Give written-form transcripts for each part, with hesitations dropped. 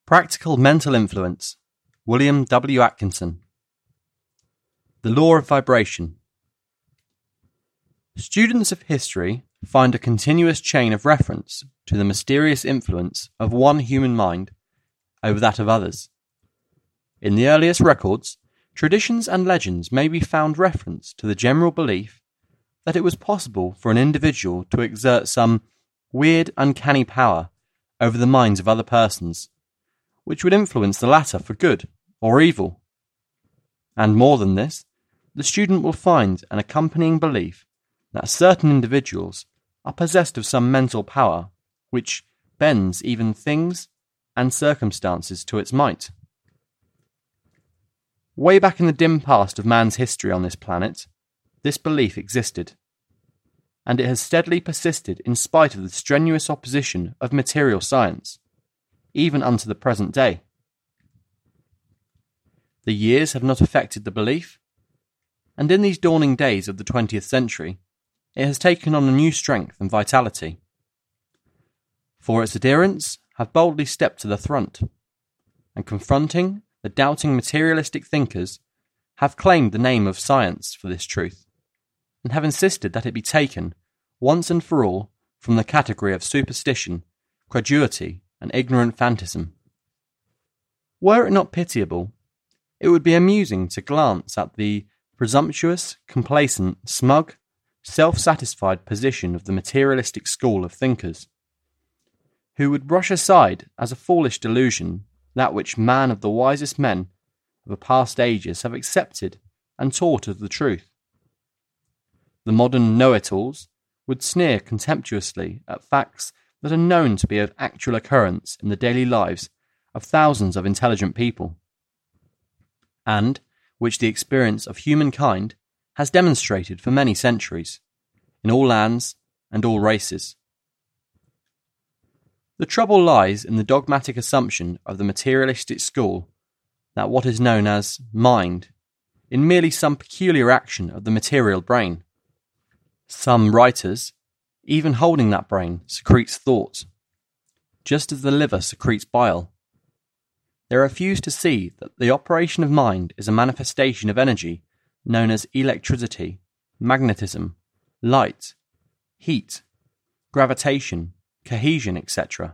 Practical Mental Influence, William W. Atkinson. The Law of Vibration. Students of history find a continuous chain of reference to the mysterious influence of one human mind over that of others. In the earliest records, traditions and legends may be found reference to the general belief that it was possible for an individual to exert some weird, uncanny power over the minds of other persons, which would influence the latter for good or evil. And more than this, the student will find an accompanying belief that certain individuals are possessed of some mental power which bends even things and circumstances to its might. Way back in the dim past of man's history on this planet, this belief existed, and it has steadily persisted in spite of the strenuous opposition of material science, even unto the present day. The years have not affected the belief, and in these dawning days of the 20th century, it has taken on a new strength and vitality. For its adherents have boldly stepped to the front, and confronting the doubting materialistic thinkers, have claimed the name of science for this truth, and have insisted that it be taken, once and for all, from the category of superstition, credulity, and ignorant phantasm. Were it not pitiable, it would be amusing to glance at the presumptuous, complacent, smug, self-satisfied position of the materialistic school of thinkers, who would brush aside as a foolish delusion that which man of the wisest men of the past ages have accepted and taught as the truth. The modern know-it-alls would sneer contemptuously at facts that are known to be of actual occurrence in the daily lives of thousands of intelligent people, and which the experience of humankind has demonstrated for many centuries, in all lands and all races. The trouble lies in the dogmatic assumption of the materialistic school that what is known as mind is merely some peculiar action of the material brain. Some writers, even holding that brain, secretes thought, just as the liver secretes bile. They refuse to see that the operation of mind is a manifestation of energy known as electricity, magnetism, light, heat, gravitation, cohesion, etc.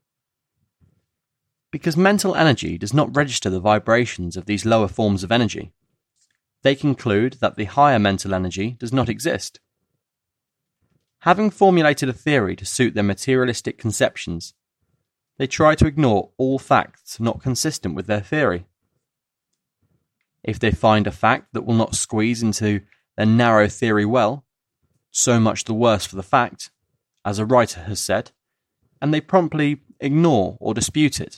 Because mental energy does not register the vibrations of these lower forms of energy, they conclude that the higher mental energy does not exist. Having formulated a theory to suit their materialistic conceptions, they try to ignore all facts not consistent with their theory. If they find a fact that will not squeeze into their narrow theory well, so much the worse for the fact, as a writer has said, and they promptly ignore or dispute it.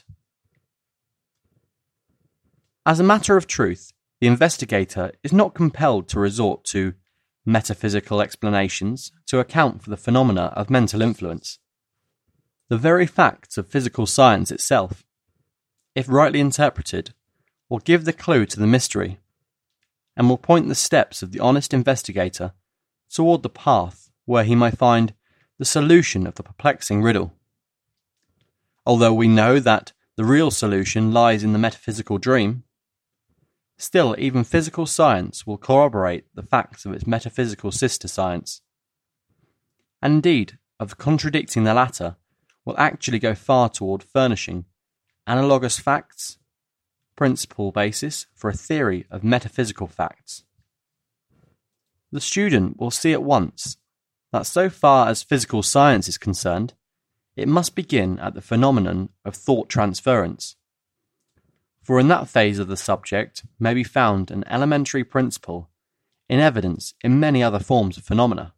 As a matter of truth, the investigator is not compelled to resort to metaphysical explanations to account for the phenomena of mental influence. The very facts of physical science itself, if rightly interpreted, will give the clue to the mystery, and will point the steps of the honest investigator toward the path where he may find the solution of the perplexing riddle. Although we know that the real solution lies in the metaphysical dream, still even physical science will corroborate the facts of its metaphysical sister science, and indeed of contradicting the latter will actually go far toward furnishing analogous facts, principal basis for a theory of metaphysical facts. The student will see at once that so far as physical science is concerned, it must begin at the phenomenon of thought transference, for in that phase of the subject may be found an elementary principle in evidence in many other forms of phenomena.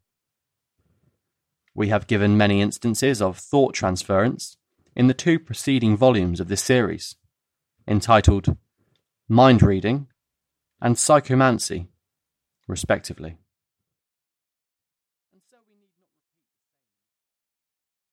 We have given many instances of thought transference in the 2 preceding volumes of this series, entitled Mind Reading and Psychomancy, respectively.